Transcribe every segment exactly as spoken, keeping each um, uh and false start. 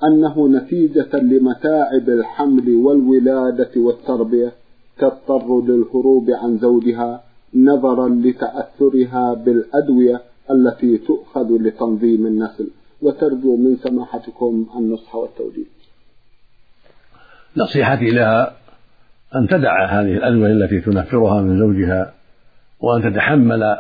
أنه نتيجة لمتاعب الحمل والولادة والتربية تضطر للهروب عن زوجها نظرا لتأثرها بالأدوية التي تؤخذ لتنظيم النسل، وترجو من سماحتكم النصح والتوجيه. نصيحتي لها أن تدع هذه الأدوية التي تنفرها من زوجها، وأن تتحمل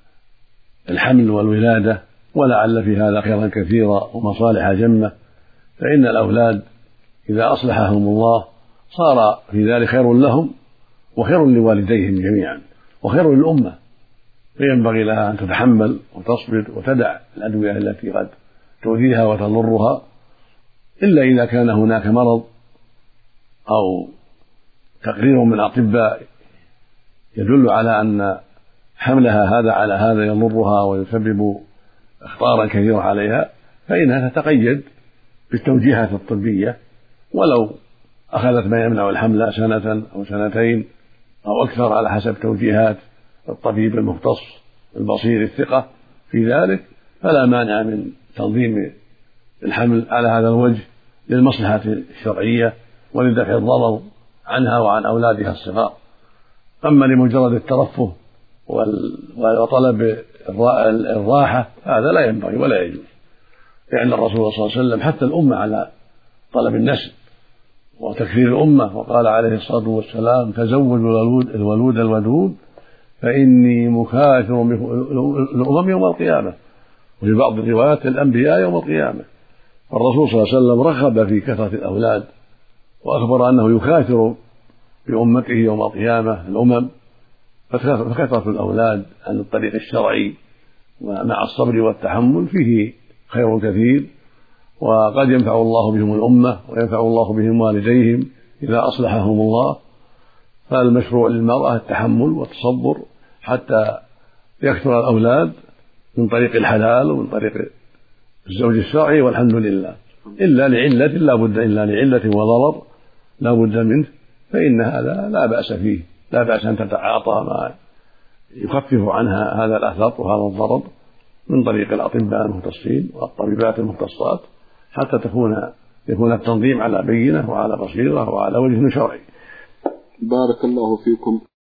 الحمل والولادة، ولعل في هذا خيرا كثيرا ومصالح جمة، فإن الأولاد إذا أصلحهم الله صار في ذلك خير لهم وخير لوالديهم جميعا وخير للأمة، فينبغي لها أن تتحمل وتصبر وتدع الأدوية التي قد تؤذيها وتضرها، إلا إذا كان هناك مرض أو تقرير من الأطباء يدل على أن حملها هذا على هذا يضرها ويسبب أخطارا كثيرة عليها، فإنها تتقيد بالتوجيهات الطبية، ولو أخذت ما يمنع الحمل سنة أو سنتين أو أكثر على حسب توجيهات الطبيب المختص البصير الثقة في ذلك، فلا مانع من تنظيم الحمل على هذا الوجه للمصلحة الشرعية ولدفع الضرر عنها وعن أولادها الصغار. أما لمجرد الترفه وطلب الراحة هذا لا ينبغي ولا يجوز، لأن الرسول صلى الله عليه وسلم حث الأمة على طلب النسل وتكثير الأمة، وقال عليه الصلاة والسلام: تزوجوا الولود الولود الودود فإني مكاثر الأمم يوم القيامة، وفي بعض الروايات الأنبياء يوم القيامة. فالرسول صلى الله عليه وسلم رغب في كثرة الأولاد وأخبر أنه يكاثر بأمته يوم القيامة الأمم، فكثرة الأولاد عن الطريق الشرعي ومع الصبر والتحمل فيه خير كثير، وقد ينفع الله بهم الأمة وينفع الله بهم والديهم إذا أصلحهم الله. فالمشروع للمرأة التحمل والتصبر حتى يكثر الأولاد من طريق الحلال ومن طريق الزوج الشرعي، والحمد لله، إلا لعلة لا بد إلا لعلة وضرر لا بد منه، فإن هذا لا بأس فيه، لا بأس أن تتعاطى ما يخفف عنها هذا الأثر وهذا الضرر من طريق الأطباء المختصين والطبيبات المختصات، حتى تكون يكون التنظيم على بينة وعلى بصيرة وعلى وجه شرعي. بارك الله فيكم.